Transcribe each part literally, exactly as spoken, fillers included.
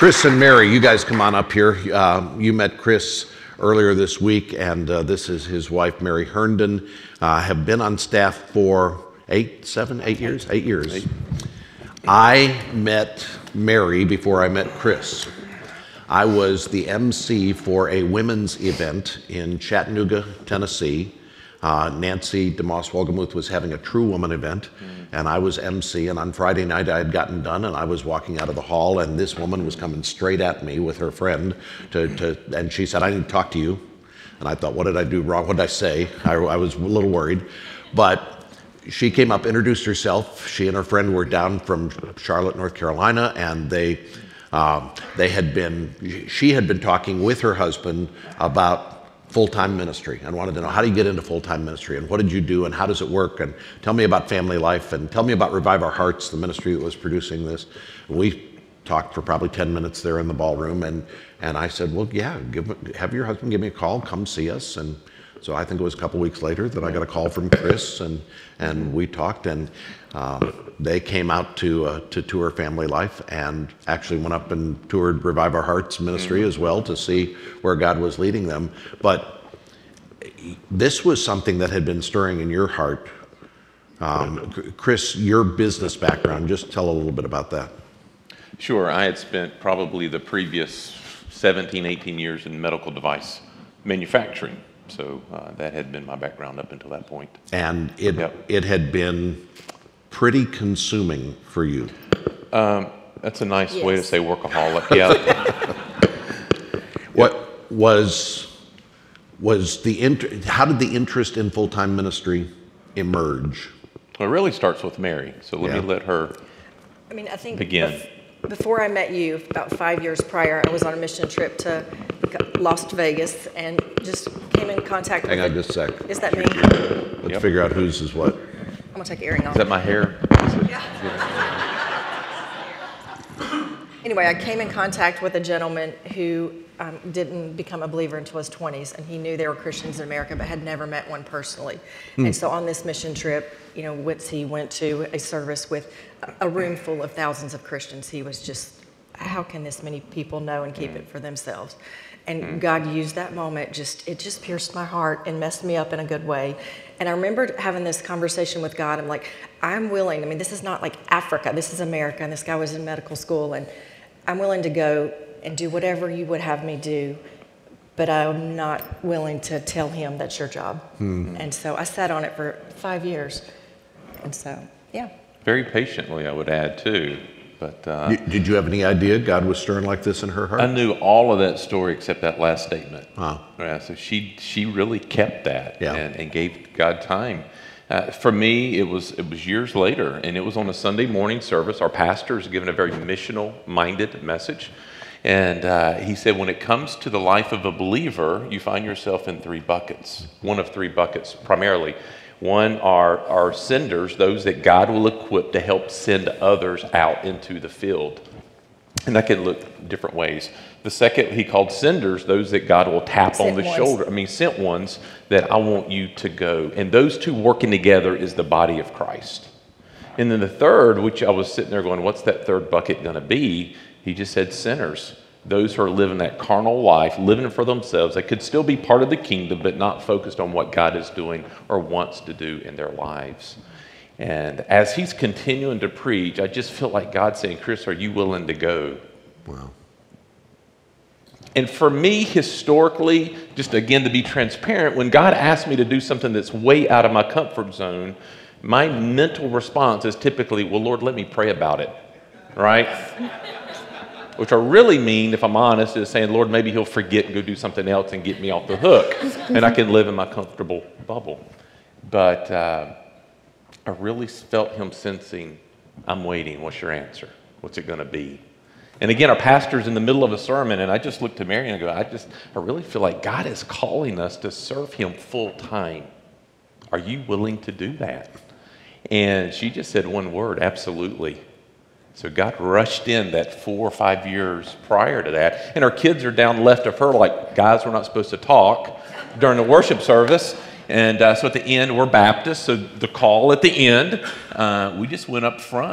Chris and Mary, you guys come on up here. Uh, you met Chris earlier this week, and uh, this is his wife, Mary Herndon. Uh, have been on staff for eight, seven, eight years? Eight years. Eight. I met Mary before I met Chris. I was the M C for a women's event in Chattanooga, Tennessee. Uh, Nancy DeMoss Wolgemuth was having a True Woman event, mm. and I was M C, and on Friday night I had gotten done, and I was walking out of the hall, and this woman was coming straight at me with her friend, to, to, and she said, "I need to talk to you." And I thought, what did I do wrong? What did I say? I, I was a little worried. But she came up, introduced herself. She and her friend were down from Charlotte, North Carolina, and they, uh, they had been, she had been talking with her husband about full-time ministry and wanted to know, how do you get into full-time ministry, and what did you do, and how does it work, and tell me about family life, and tell me about Revive Our Hearts, the ministry that was producing this. And we talked for probably ten minutes there in the ballroom, and and I said, well, yeah, give, have your husband give me a call, come see us. And so I think it was a couple weeks later that I got a call from Chris, and and we talked, and um, they came out to uh, to tour Family Life, and actually went up and toured Revive Our Hearts ministry mm-hmm. as well, to see where God was leading them. But this was something that had been stirring in your heart. Um, Chris, your business background, just tell a little bit about that. Sure. I had spent probably the previous seventeen, eighteen years in medical device manufacturing. So uh, that had been my background up until that point. And it yep. it had been pretty consuming for you. Um, that's a nice yes. way to say workaholic. Yeah. What was was the int- how did the interest in full-time ministry emerge? Well, it really starts with Mary. So let yeah. me let her I mean, I think begin. Bef- before I met you, about five years prior, I was on a mission trip to Las Vegas and just came in contact Hang with... on just a sec. Is that me? Let's Yep. figure out whose is what. I'm going to take the earring off. Is that my hair? Anyway, I came in contact with a gentleman who um, didn't become a believer until his twenties, and he knew there were Christians in America, but had never met one personally. Hmm. And so on this mission trip, you know, Witsy went to a service with a room full of thousands of Christians. He was just, how can this many people know and keep mm. it for themselves? And mm. God used that moment, just it just pierced my heart and messed me up in a good way. And I remember having this conversation with God. I'm like, I'm willing, I mean, this is not like Africa, this is America, and this guy was in medical school, and I'm willing to go and do whatever you would have me do, but I'm not willing to tell him that's your job. Mm. And so I sat on it for five years. And so, yeah. Very patiently, I would add, too. But uh, Did you have any idea God was stirring like this in her heart? I knew all of that story except that last statement. Huh. Yeah, so she she really kept that yeah. and, and gave God time. Uh, for me, it was it was years later, and it was on a Sunday morning service. Our pastor is giving a very missional-minded message. And uh, he said, when it comes to the life of a believer, you find yourself in three buckets, one of three buckets primarily. One are, are senders, those that God will equip to help send others out into the field. And that can look different ways. The second he called senders, those that God will tap Sent on the ones. shoulder. I mean, sent ones that I want you to go. And those two working together is the body of Christ. And then the third, which I was sitting there going, what's that third bucket going to be? He just said sinners. Those who are living that carnal life, living for themselves, they could still be part of the kingdom, but not focused on what God is doing or wants to do in their lives. And as he's continuing to preach, I just feel like God saying, Chris, are you willing to go? Wow. And for me, historically, just again to be transparent, when God asks me to do something that's way out of my comfort zone, my mental response is typically, well, Lord, let me pray about it, right? Which I really mean, if I'm honest, is saying, Lord, maybe he'll forget and go do something else and get me off the hook, and I can live in my comfortable bubble. But uh, I really felt him sensing, I'm waiting. What's your answer? What's it going to be? And again, our pastor's in the middle of a sermon, and I just looked to Mary and I go, I just, I really feel like God is calling us to serve him full time. Are you willing to do that? And she just said one word, absolutely. So God rushed in that four or five years prior to that. And our kids are down left of her like, guys, we're not supposed to talk during the worship service. And uh, so at the end, we're Baptist, so the call at the end, uh, we just went up front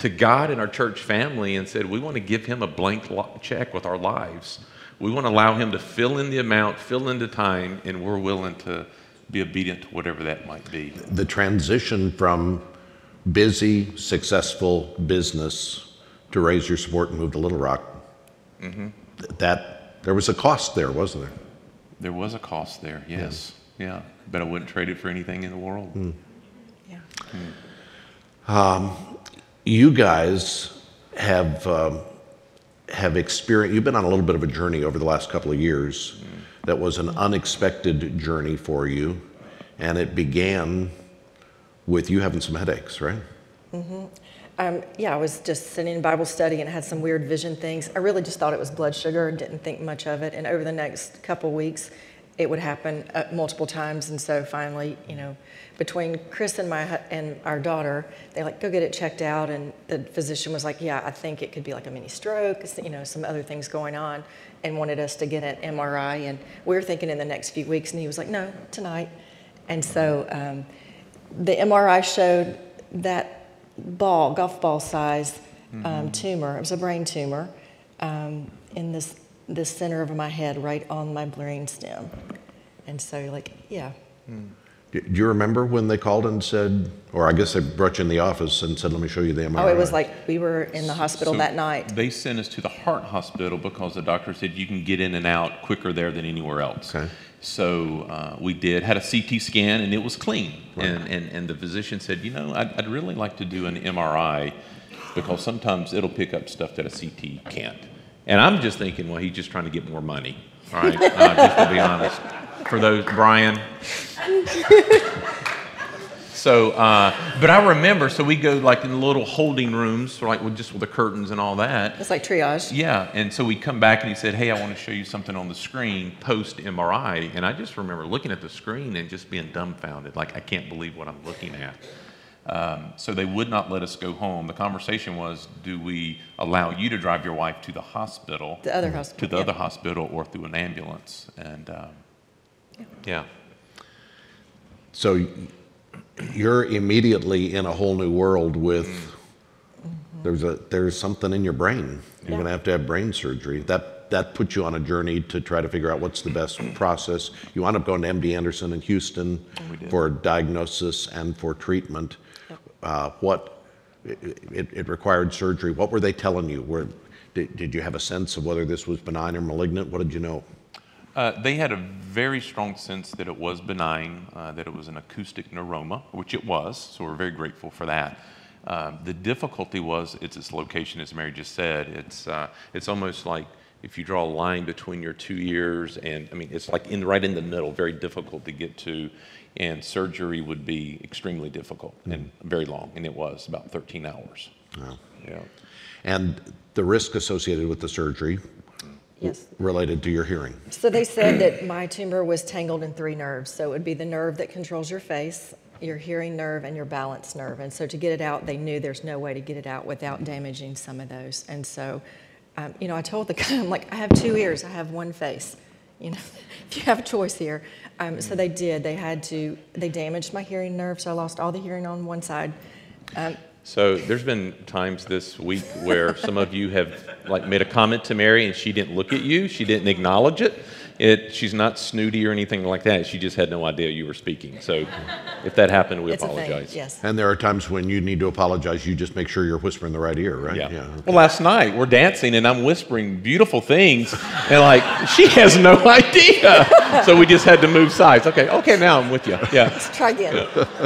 to God and our church family and said, we want to give him a blank lo- check with our lives. We want to allow him to fill in the amount, fill in the time, and we're willing to be obedient to whatever that might be. The transition from busy, successful business to raise your support and move to Little Rock, mm-hmm. that there was a cost there, wasn't there? There was a cost there, yes. Yeah, yeah. But I wouldn't trade it for anything in the world. Mm. Yeah. Mm. Um, you guys have um, have experienced, you've been on a little bit of a journey over the last couple of years mm. that was an unexpected journey for you, and it began with you having some headaches, right? Mm-hmm. Um, yeah, I was just sitting in Bible study and had some weird vision things. I really just thought it was blood sugar and didn't think much of it. And over the next couple weeks, it would happen uh, multiple times. And so finally, you know, between Chris and my and our daughter, they like, go get it checked out. And the physician was like, yeah, I think it could be like a mini stroke, you know, some other things going on, and wanted us to get an M R I. And we were thinking in the next few weeks, and he was like, no, tonight. And so um, the M R I showed that ball, golf ball size um, mm-hmm. tumor. It was a brain tumor um, in this the center of my head, right on my brain stem. And so, like, yeah. Mm. Do you remember when they called and said, or I guess they brought you in the office and said, let me show you the M R I? Oh, it was like we were in the hospital so that night. They sent us to the heart hospital because the doctor said you can get in and out quicker there than anywhere else. Okay. So uh, we did, had a C T scan, and it was clean. Right. And, and, and the physician said, you know, I'd, I'd really like to do an M R I because sometimes it'll pick up stuff that a C T can't. And I'm just thinking, well, he's just trying to get more money, all right? Uh, just to be honest. For those, Brian. So, uh, but I remember, so we go like in the little holding rooms, like with just with the curtains and all that. It's like triage. Yeah, and so we come back and he said, hey, I want to show you something on the screen post M R I. And I just remember looking at the screen and just being dumbfounded, like I can't believe what I'm looking at. Um, so they would not let us go home. The conversation was, do we allow you to drive your wife to the hospital? The other hospital. To the yeah. other hospital or through an ambulance. And um, yeah. yeah. So you're immediately in a whole new world with, mm-hmm. there's a there's something in your brain. You're yeah. going to have to have brain surgery. That that puts you on a journey to try to figure out what's the best process. You wound up going to M D Anderson in Houston for diagnosis and for treatment. Yep. Uh, what, it, it required surgery. What were they telling you? Were, did, did you have a sense of whether this was benign or malignant? What did you know? Uh, they had a very strong sense that it was benign, uh, that it was an acoustic neuroma, which it was, so we're very grateful for that. Um, the difficulty was it's its location, as Mary just said. It's, uh, it's almost like if you draw a line between your two ears, and I mean, it's like in, right in the middle, very difficult to get to, and surgery would be extremely difficult mm. and very long, and it was about thirteen hours. Wow. Yeah. And the risk associated with the surgery yes. related to your hearing. So they said that my tumor was tangled in three nerves. So it would be the nerve that controls your face, your hearing nerve, and your balance nerve. And so to get it out, they knew there's no way to get it out without damaging some of those. And so, um, you know, I told the guy, I'm like, I have two ears, I have one face. You know, if you have a choice here. Um, so they did. They had to, they damaged my hearing nerve, so I lost all the hearing on one side. Um, So there's been times this week where some of you have like made a comment to Mary and she didn't look at you, she didn't acknowledge it. It she's not snooty or anything like that. She just had no idea you were speaking. So if that happened, we it's apologize. A thing, yes. And there are times when you need to apologize. You just make sure you're whispering the right ear, right? Yeah. yeah okay. Well, last night we're dancing and I'm whispering beautiful things, and like she has no idea. So we just had to move sides. Okay, okay, now I'm with you. Yeah. Let's try again.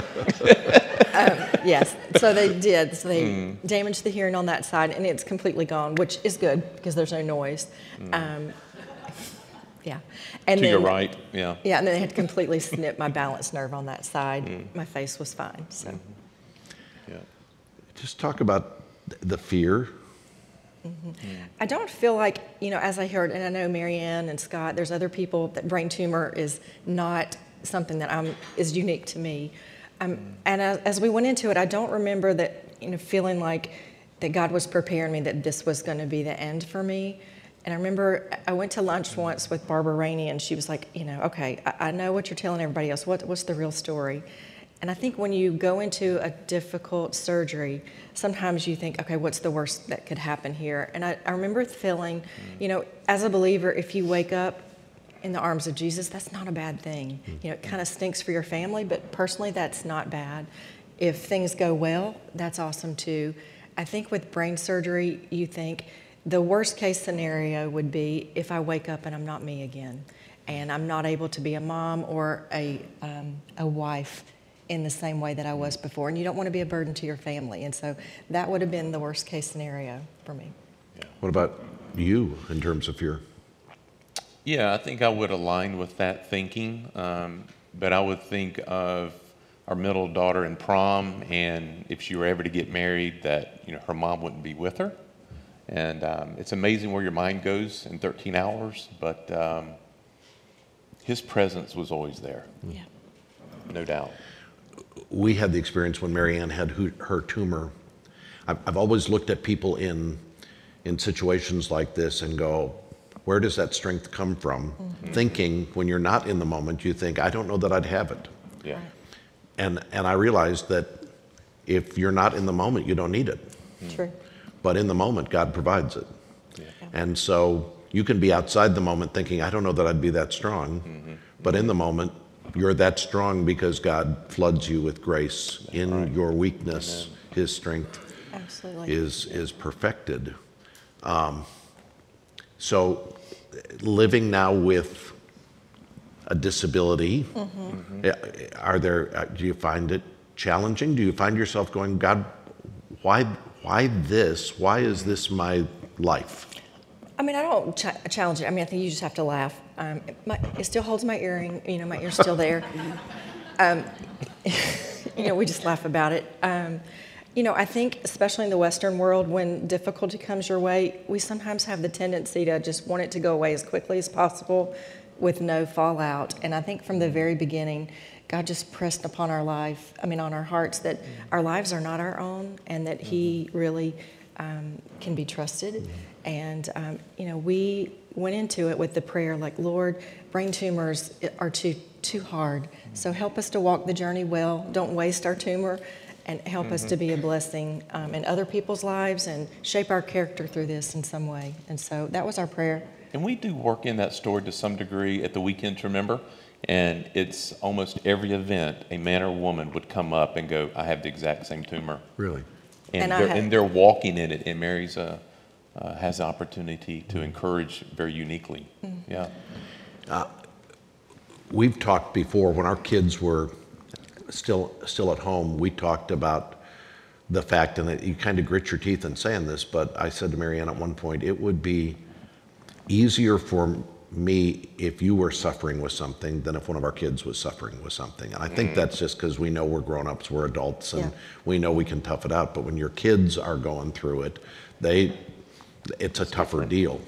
um, yes. So they did. So they mm. damaged the hearing on that side, and it's completely gone, which is good because there's no noise. Mm. Um, Yeah. And to then, your right, yeah. Yeah, and then they had completely snipped my balance nerve on that side. Mm. My face was fine, so. Mm-hmm. Yeah. Just talk about the fear. Mm-hmm. Mm. I don't feel like, you know, as I heard, and I know Marianne and Scott, there's other people that brain tumor is not something that I'm, is unique to me. Um, mm. And as, as we went into it, I don't remember that, you know, feeling like that God was preparing me that this was going to be the end for me. And I remember I went to lunch once with Barbara Rainey, and she was like, you know, okay, I, I know what you're telling everybody else. What, what's the real story? And I think when you go into a difficult surgery, sometimes you think, okay, what's the worst that could happen here? And I, I remember feeling, you know, as a believer, if you wake up in the arms of Jesus, that's not a bad thing. You know, it kind of stinks for your family, but personally, that's not bad. If things go well, that's awesome too. I think with brain surgery, you think the worst case scenario would be if I wake up and I'm not me again, and I'm not able to be a mom or a, um, a wife in the same way that I was before. And you don't want to be a burden to your family. And so that would have been the worst case scenario for me. Yeah. What about you in terms of fear? Yeah, I think I would align with that thinking, um, but I would think of our middle daughter in prom, and if she were ever to get married, that you know her mom wouldn't be with her. And um, it's amazing where your mind goes in thirteen hours, but um, his presence was always there. Yeah. No doubt. We had the experience when Marianne had hu- her tumor. I've, I've always looked at people in in situations like this and go, where does that strength come from? Mm-hmm. Thinking when you're not in the moment, you think, I don't know that I'd have it. Yeah. Right. And and I realized that if you're not in the moment, you don't need it. True. But in the moment, God provides it. Yeah. And so you can be outside the moment thinking, I don't know that I'd be that strong. Mm-hmm. But in the moment, you're that strong because God floods you with grace. In right. your weakness, Amen. His strength Absolutely. is is perfected. Um, so living now with a disability, mm-hmm. are there? Do you find it challenging? Do you find yourself going, God, why why this? Why is this my life? I mean, I don't ch- challenge it. I mean, I think you just have to laugh. Um, it, my, it still holds my earring. You know, my ear's still there. Um, you know, we just laugh about it. Um, you know, I think, especially in the Western world, when difficulty comes your way, we sometimes have the tendency to just want it to go away as quickly as possible with no fallout. And I think from the very beginning, God just pressed upon our life, I mean, on our hearts, that our lives are not our own, and that He really um, can be trusted. And, um, you know, we went into it with the prayer like, Lord, brain tumors are too too hard. So help us to walk the journey well. Don't waste our tumor, and help mm-hmm. us to be a blessing um, in other people's lives and shape our character through this in some way. And so that was our prayer. And we do work in that story to some degree at the Weekend to Remember. And it's almost every event, a man or woman would come up and go, I have the exact same tumor. Really? And, And, they're, I had, and they're walking in it. And Mary's a, uh, has the opportunity to encourage very uniquely. Mm-hmm. Yeah. Uh, we've talked before, when our kids were still still at home, we talked about the fact, and you kind of grit your teeth in saying this, but I said to Marianne at one point, it would be easier for me if you were suffering with something than if one of our kids was suffering with something. And I think mm. that's just because we know we're grown-ups, we're adults, and yeah. we know we can tough it out. But when your kids are going through it, they it's a tougher deal.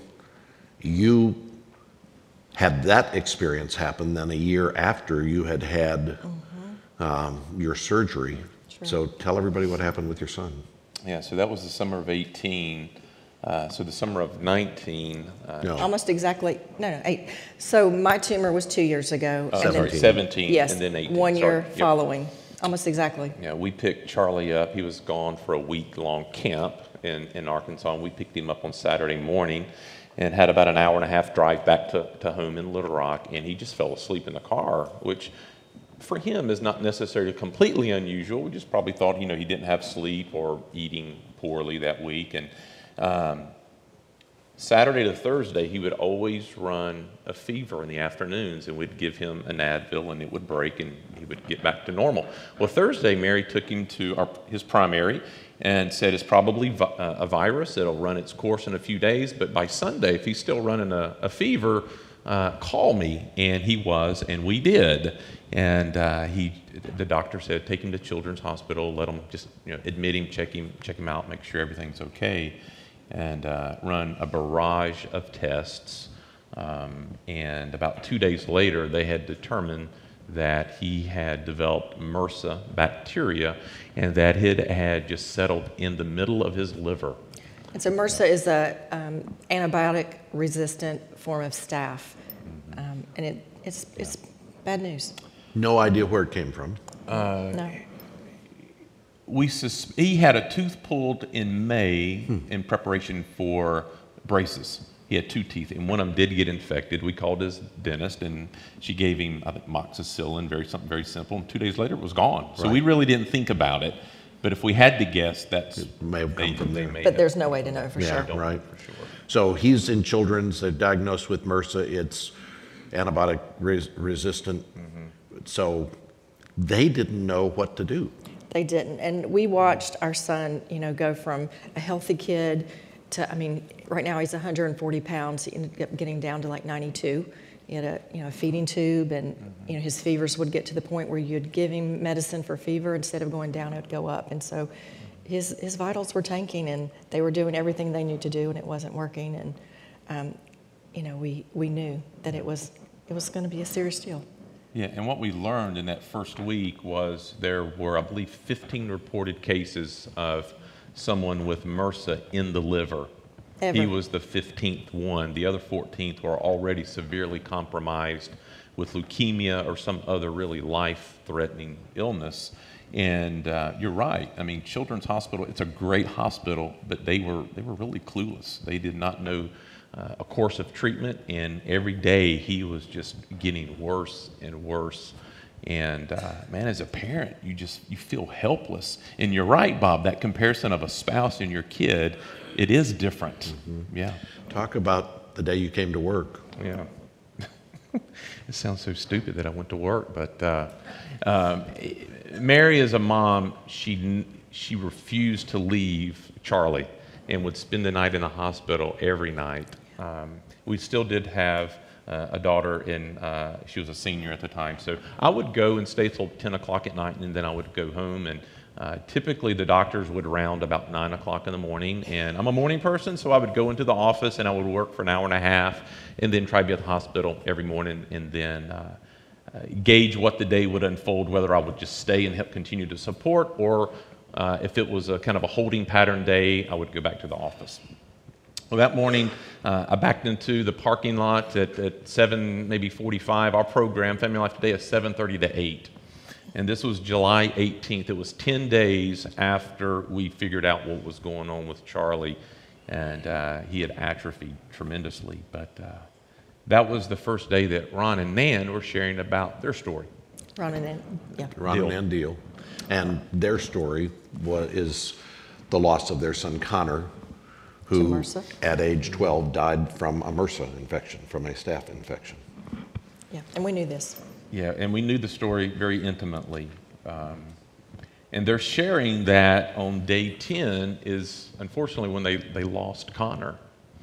You had that experience happen then a year after you had had mm-hmm. um, your surgery. True. So tell everybody what happened with your son. Yeah, so that was the summer of eighteen. Uh, so the summer of nineteen. Uh, no. Almost exactly, no, no, eight. So my tumor was two years ago. Uh, and sorry, then, seventeen, yes, and then eighteen. one year sorry. following, yep. almost exactly. Yeah, we picked Charlie up. He was gone for a week-long camp in, in Arkansas, and we picked him up on Saturday morning and had about an hour and a half drive back to, to home in Little Rock, and he just fell asleep in the car, which for him is not necessarily completely unusual. We just probably thought, you know, he didn't have sleep or eating poorly that week. And um, Saturday to Thursday, he would always run a fever in the afternoons, and we'd give him an Advil, and it would break, and he would get back to normal. Well, Thursday, Mary took him to our, his primary and said it's probably vi- uh, a virus. It'll run its course in a few days, but by Sunday, if he's still running a, a fever, uh, call me. And he was, and we did. And uh, he, the doctor said, take him to Children's Hospital, let them just, you know, admit him, check him, check him out, make sure everything's okay, and uh, run a barrage of tests. Um, and about two days later, they had determined that he had developed MRSA bacteria, and that it had just settled in the middle of his liver. And so MRSA is a um, antibiotic-resistant form of staph, mm-hmm. um, and it, it's it's bad news. No idea where it came from. No. We sus- he had a tooth pulled in May in preparation for braces. He had two teeth, and one of them did get infected. We called his dentist, and she gave him, I think, moxicillin, very something very simple. And two days later, it was gone. So Right. we really didn't think about it. But if we had to guess, that's It may have come they- from they there. may But have- there's no way to know for Yeah. sure. don't know Right. for sure. So he's in children's, they're diagnosed with MRSA, it's antibiotic res- resistant. So they didn't know what to do. They didn't. And we watched our son, you know, go from a healthy kid to, I mean, right now he's one hundred forty pounds. He ended up getting down to like ninety-two. He had a, you know, a feeding tube, and, you know, his fevers would get to the point where you'd give him medicine for fever. Instead of going down, it would go up. And so his, his vitals were tanking, and they were doing everything they knew to do, and it wasn't working. And, um, you know, we, we knew that it was, it was going to be a serious deal. Yeah, and what we learned in that first week was there were, I believe, fifteen reported cases of someone with MRSA in the liver. Ever. He was the fifteenth one. The other fourteenth were already severely compromised with leukemia or some other really life-threatening illness. And uh, you're right. I mean, Children's Hospital, it's a great hospital, but they were they were really clueless. They did not know uh, a course of treatment, and every day he was just getting worse and worse. And uh, man, as a parent, you just you feel helpless. And you're right, Bob. That comparison of a spouse and your kid, it is different. Mm-hmm. Yeah. Talk about the day you came to work. Yeah. It sounds so stupid that I went to work, but uh, um, Mary, as a mom, she she refused to leave Charlie and would spend the night in the hospital every night. Um, we still did have uh, a daughter, and uh, she was a senior at the time, so I would go and stay till ten o'clock at night, and then I would go home. And uh, typically, the doctors would round about nine o'clock in the morning, and I'm a morning person, so I would go into the office and I would work for an hour and a half, and then try to be at the hospital every morning, and then uh, uh, gauge what the day would unfold, whether I would just stay and help continue to support, or uh, if it was a kind of a holding pattern day, I would go back to the office. Well, that morning, uh, I backed into the parking lot at, at seven, maybe forty-five. Our program, Family Life Today, is seven thirty to eight. And this was July eighteenth. It was ten days after we figured out what was going on with Charlie, and uh, he had atrophied tremendously. But uh, that was the first day that Ron and Nan were sharing about their story. Ron and then, yeah. Ron Deal. and Ann Deal. And their story was, is the loss of their son Connor, who To MRSA. at age twelve died from a MRSA infection, from a staph infection. Yeah, and we knew this. Yeah, and we knew the story very intimately. Um, and they're sharing that on day ten is, unfortunately, when they, they lost Connor.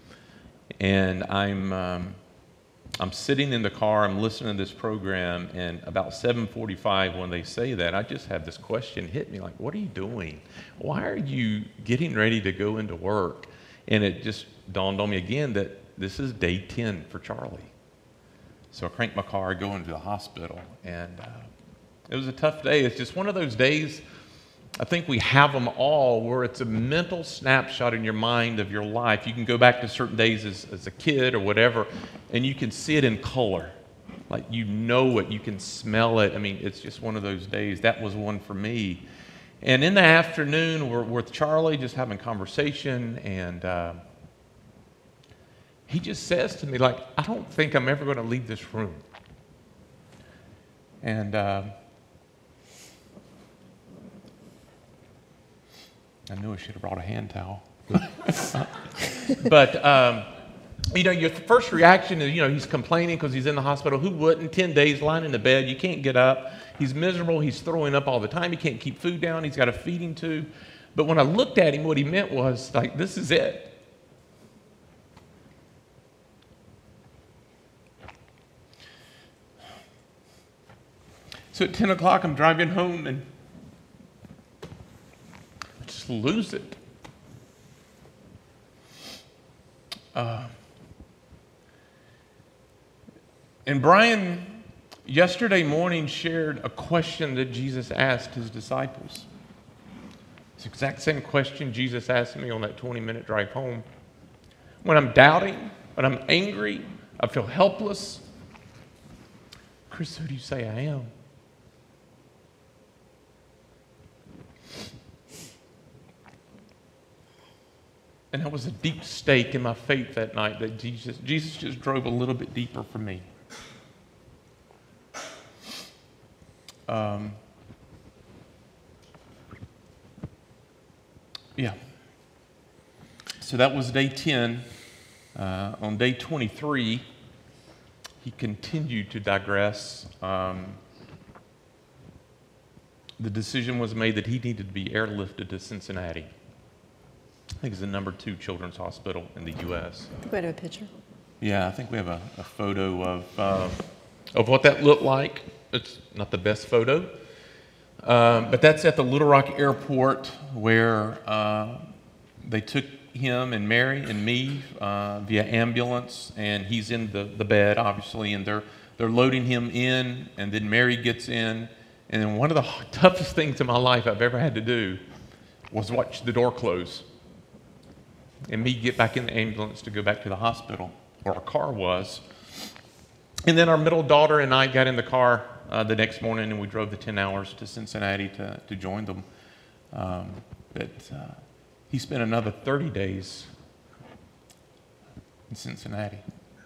And I'm, um, I'm sitting in the car, I'm listening to this program, and about seven forty-five when they say that, I just had this question hit me, like, what are you doing? Why are you getting ready to go into work? And it just dawned on me again that this is day ten for Charlie. So I cranked my car, go into the hospital, and uh, it was a tough day. It's just one of those days, I think we have them all, where it's a mental snapshot in your mind of your life. You can go back to certain days as, as a kid or whatever, and you can see it in color. Like, you know it, you can smell it. I mean, it's just one of those days. That was one for me. And in the afternoon, we're, we're with Charlie, just having conversation, and uh, he just says to me, like, I don't think I'm ever going to leave this room. And uh, I knew I should have brought a hand towel. But, um, you know, your first reaction is, you know, he's complaining because he's in the hospital. Who wouldn't? ten days lying in the bed. You can't get up. He's miserable. He's throwing up all the time. He can't keep food down. He's got a feeding tube. But when I looked at him, what he meant was, like, this is it. So at ten o'clock, I'm driving home, and I just lose it. Uh, and Brian, yesterday morning, shared a question that Jesus asked his disciples. It's the exact same question Jesus asked me on that twenty-minute drive home. When I'm doubting, when I'm angry, I feel helpless. Chris, who do you say I am? And that was a deep stake in my faith that night that Jesus, Jesus just drove a little bit deeper for me. Um, yeah. So that was day ten. Uh, on day twenty-three, he continued to digress. Um, the decision was made that he needed to be airlifted to Cincinnati. I think it's the number two children's hospital in the U S I think we have a picture. Yeah, I think we have a, a photo of uh, of what that looked like. It's not the best photo, um, but that's at the Little Rock Airport where uh, they took him and Mary and me uh, via ambulance, and he's in the, the bed, obviously, and they're they're loading him in, and then Mary gets in, and then one of the toughest things in my life I've ever had to do was watch the door close. And me get back in the ambulance to go back to the hospital where our car was. And then our middle daughter and I got in the car uh, the next morning, and we drove the ten hours to Cincinnati to, to join them. Um, but uh, he spent another thirty days in Cincinnati.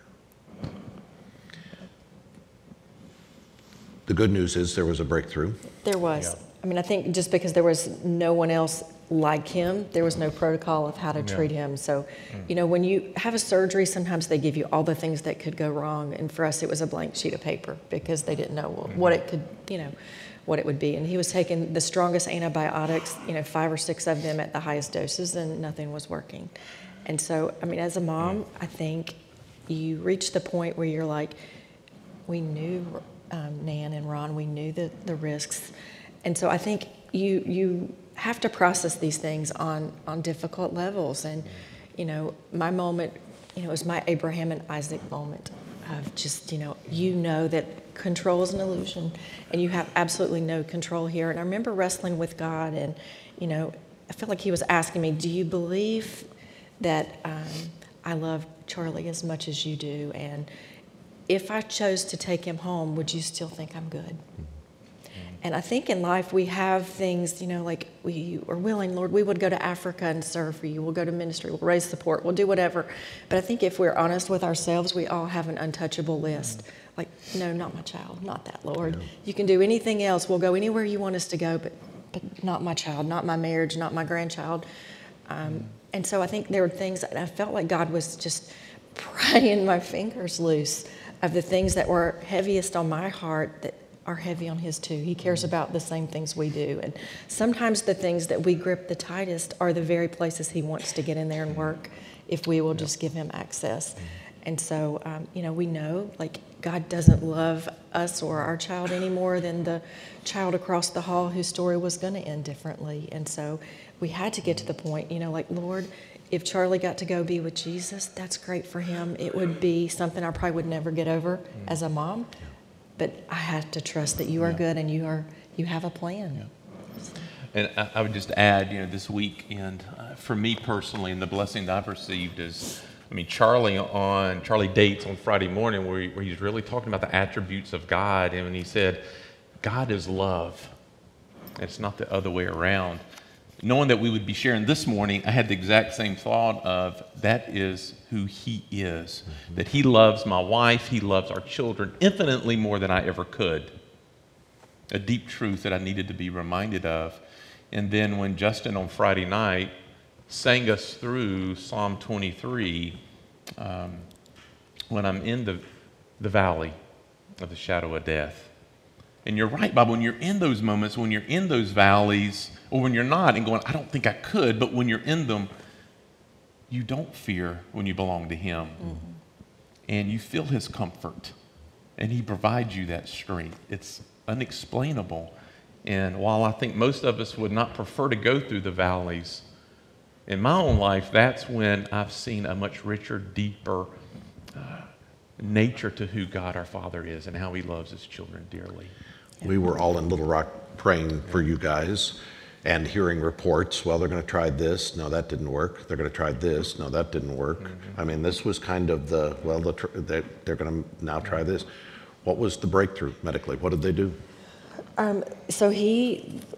The good news is there was a breakthrough. There was. Yeah. I mean, I think just because there was no one else like him, there was no protocol of how to Yeah. treat him. So, you know, when you have a surgery, sometimes they give you all the things that could go wrong. And for us, it was a blank sheet of paper because they didn't know what it could, you know, what it would be. And he was taking the strongest antibiotics, you know, five or six of them at the highest doses, and nothing was working. And so, I mean, as a mom, I think you reach the point where you're like, we knew um, Nan and Ron, we knew the, the risks. And so I think you you have to process these things on, on difficult levels. And, you know, my moment, you know, was my Abraham and Isaac moment of just, you know, you know that control is an illusion and you have absolutely no control here. And I remember wrestling with God, and, you know, I felt like he was asking me, do you believe that um, I love Charlie as much as you do? And if I chose to take him home, would you still think I'm good? And I think in life we have things, you know, like we are willing, Lord, we would go to Africa and serve for you. We'll go to ministry, we'll raise support, we'll do whatever. But I think if we're honest with ourselves, we all have an untouchable list. Like, no, not my child, not that, Lord. Yeah. You can do anything else. We'll go anywhere you want us to go, but, but not my child, not my marriage, not my grandchild. Um, and so I think there were things that I felt like God was just prying my fingers loose of the things that were heaviest on my heart that are heavy on his too. He cares about the same things we do. And sometimes the things that we grip the tightest are the very places he wants to get in there and work if we will just give him access. And so, um, you know, we know, like, God doesn't love us or our child any more than the child across the hall whose story was going to end differently. And so we had to get to the point, you know, like, Lord, if Charlie got to go be with Jesus, that's great for him. It would be something I probably would never get over as a mom. But I have to trust that you are Yeah. good and you are you have a plan. Yeah. And I, I would just add, you know, this weekend, uh, for me personally, and the blessing that I've received is, I mean, Charlie on Charlie dates on Friday morning, where, he, where he's really talking about the attributes of God, and when he said, "God is love," it's not the other way around. Knowing that we would be sharing this morning, I had the exact same thought of that is who he is. Mm-hmm. That he loves my wife, he loves our children infinitely more than I ever could. A deep truth that I needed to be reminded of. And then when Justin on Friday night sang us through Psalm twenty-three, um, when I'm in the, the valley of the shadow of death. And you're right, Bob, when you're in those moments, when you're in those valleys, or when you're not and going, I don't think I could, but when you're in them, you don't fear when you belong to him. Mm-hmm. And you feel his comfort. And he provides you that strength. It's unexplainable. And while I think most of us would not prefer to go through the valleys, in my own life, that's when I've seen a much richer, deeper uh, nature to who God our Father is and how he loves his children dearly. We were all in Little Rock praying for you guys and hearing reports. Well, they're going to try this. No, that didn't work. They're going to try this. No, that didn't work. Mm-hmm. I mean, this was kind of the, well, the tr- they, they're going to now try this. What was the breakthrough medically? What did they do? Um, so he, what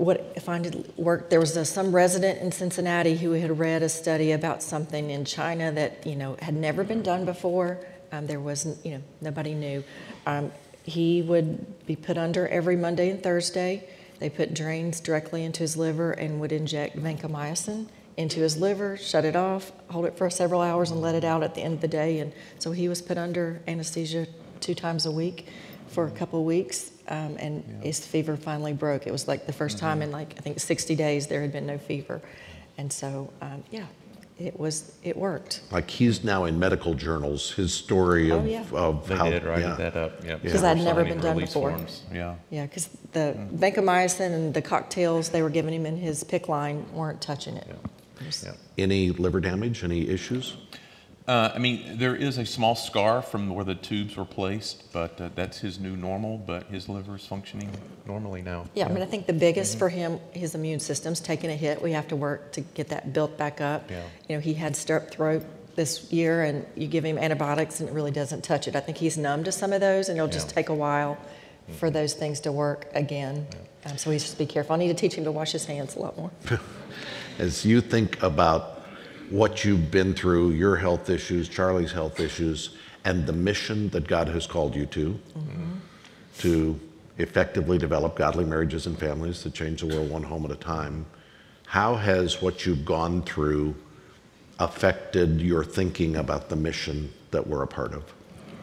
find it work. There was a, some resident in Cincinnati who had read a study about something in China that, you know, had never been done before. Um, there wasn't, you know, nobody knew. Um, he would be put under every Monday and Thursday. They put drains directly into his liver and would inject vancomycin into his liver, shut it off, hold it for several hours, and let it out at the end of the day. And so he was put under anesthesia two times a week for a couple of weeks, um, and yeah. his fever finally broke. It was like the first mm-hmm. time in like I think sixty days there had been no fever, and so um, yeah, it was it worked. Like he's now in medical journals. His story of, oh, yeah. of they how did write yeah. that up. Yeah, because that had never been done before. Forms. Yeah, yeah, because the mm. vancomycin and the cocktails they were giving him in his PICC line weren't touching it. Yeah. Was, yeah. Any liver damage? Any issues? Uh, I mean, there is a small scar from where the tubes were placed, but uh, that's his new normal, but his liver is functioning normally now. Yeah, I mean, I think the biggest mm-hmm. for him, his immune system's taking a hit. We have to work to get that built back up. Yeah. You know, he had strep throat this year, and you give him antibiotics, and it really doesn't touch it. I think he's numb to some of those, and it'll just yeah. take a while mm-hmm. for those things to work again. Yeah. Um, so he should be careful. I need to teach him to wash his hands a lot more. As you think about what you've been through, your health issues, Charlie's health issues, and the mission that God has called you to, mm-hmm. to effectively develop godly marriages and families that change the world one home at a time, how has what you've gone through affected your thinking about the mission that we're a part of?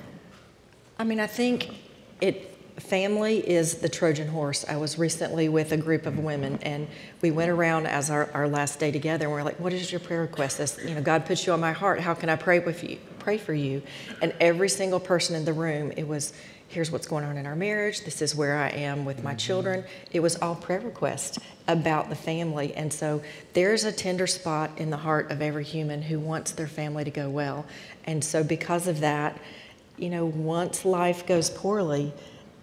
I mean, I think it family is the Trojan horse. I was recently with a group of women, and we went around as our, our last day together, and we're like, what is your prayer request? This, you know, God puts you on my heart. How can I pray with you? Pray for you. And every single person in the room, it was, here's what's going on in our marriage. This is where I am with my children. It was all prayer requests about the family. And so there's a tender spot in the heart of every human who wants their family to go well. And so because of that, you know, once life goes poorly,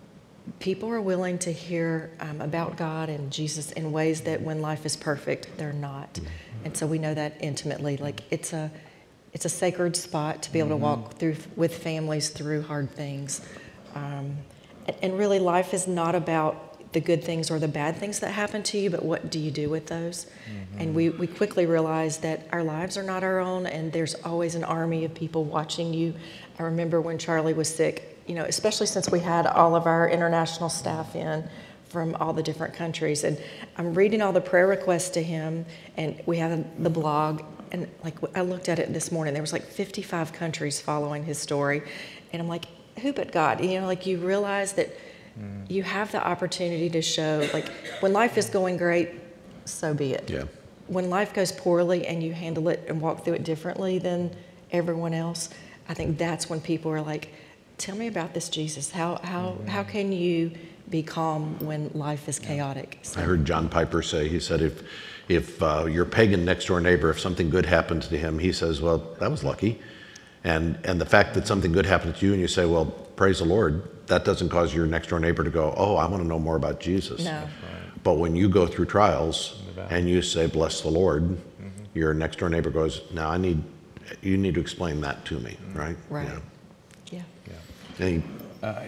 people are willing to hear um, about God and Jesus in ways that when life is perfect, they're not. And so we know that intimately. Like it's a, it's a sacred spot to be able to walk through with families through hard things. Um, and, and really life is not about the good things or the bad things that happen to you, but what do you do with those? Mm-hmm. And we, we quickly realize that our lives are not our own, and there's always an army of people watching you. I remember when Charlie was sick, you know, especially since we had all of our international staff in from all the different countries. And I'm reading all the prayer requests to him, and we have the blog, and like I looked at it this morning, there was like fifty-five countries following his story. And I'm like, who but God? You know, like you realize that mm. you have the opportunity to show, like when life is going great, so be it. Yeah. When life goes poorly and you handle it and walk through it differently than everyone else, I think that's when people are like, tell me about this Jesus. How how mm-hmm. how can you be calm when life is chaotic? So. I heard John Piper say, he said, if if uh, your pagan next door neighbor, if something good happens to him, he says, well, that was lucky. And and the fact that something good happened to you and you say, well, praise the Lord, that doesn't cause your next door neighbor to go, oh, I want to know more about Jesus. No. Right. But when you go through trials and you say, bless the Lord, mm-hmm. your next door neighbor goes, now I need, you need to explain that to me, mm-hmm. right? Right. Yeah. Yeah. yeah. Any, Uh,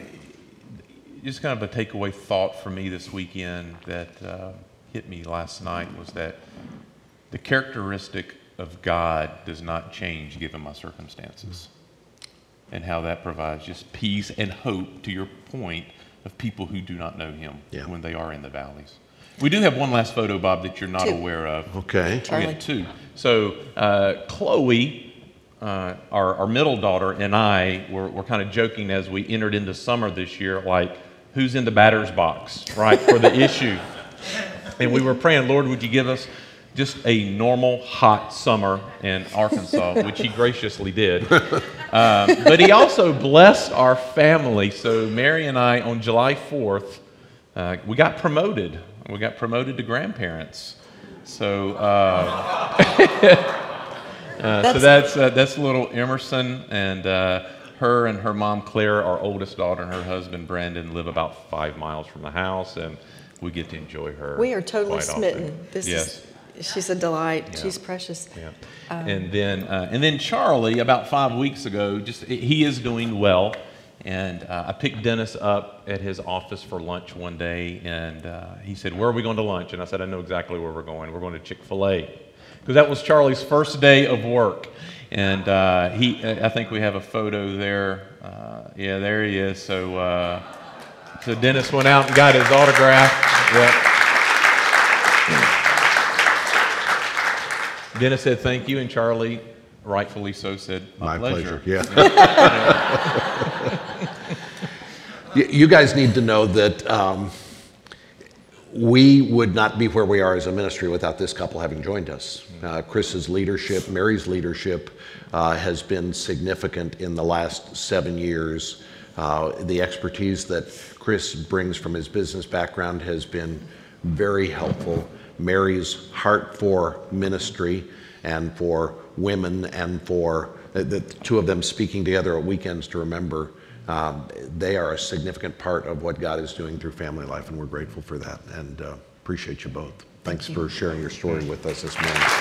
just kind of a takeaway thought for me this weekend that uh, hit me last night was that the characteristic of God does not change given my circumstances, and how that provides just peace and hope, to your point, of people who do not know him yeah. when they are in the valleys. We do have one last photo, Bob, that you're not Two. aware of. okay. We have two. So uh, Chloe, Uh, our, our middle daughter, and I were, were kind of joking as we entered into summer this year, like, who's in the batter's box, right, for the issue? And we were praying, Lord, would you give us just a normal hot summer in Arkansas, which he graciously did. Um, but he also blessed our family. So Mary and I, on July fourth, uh, we got promoted. We got promoted to grandparents. So... Uh, Uh, that's, so that's uh, that's little Emerson, and uh, her and her mom Claire, our oldest daughter, and her husband Brandon live about five miles from the house, and we get to enjoy her. We are totally quite smitten. often. This yes. is, she's a delight. Yeah. She's precious. Yeah. Um, and then uh, and then Charlie, about five weeks ago, just he is doing well. And uh, I picked Dennis up at his office for lunch one day, and uh, he said, "Where are we going to lunch?" And I said, "I know exactly where we're going. We're going to Chick-fil-A." Because that was Charlie's first day of work. And uh, he, I think we have a photo there. Uh, yeah, there he is. So, uh, so Dennis went out and got his autograph. Yep. Dennis said thank you, and Charlie, rightfully so, said my, My pleasure. pleasure, yeah. You you guys need to know that um, we would not be where we are as a ministry without this couple having joined us. Uh, Chris's leadership, Mary's leadership uh, has been significant in the last seven years. Uh, the expertise that Chris brings from his business background has been very helpful. Mary's heart for ministry and for women and for the, the two of them speaking together at Weekends to Remember, um, they are a significant part of what God is doing through family life, and we're grateful for that and uh, appreciate you both. Thanks Thank you. for sharing your story with us this morning.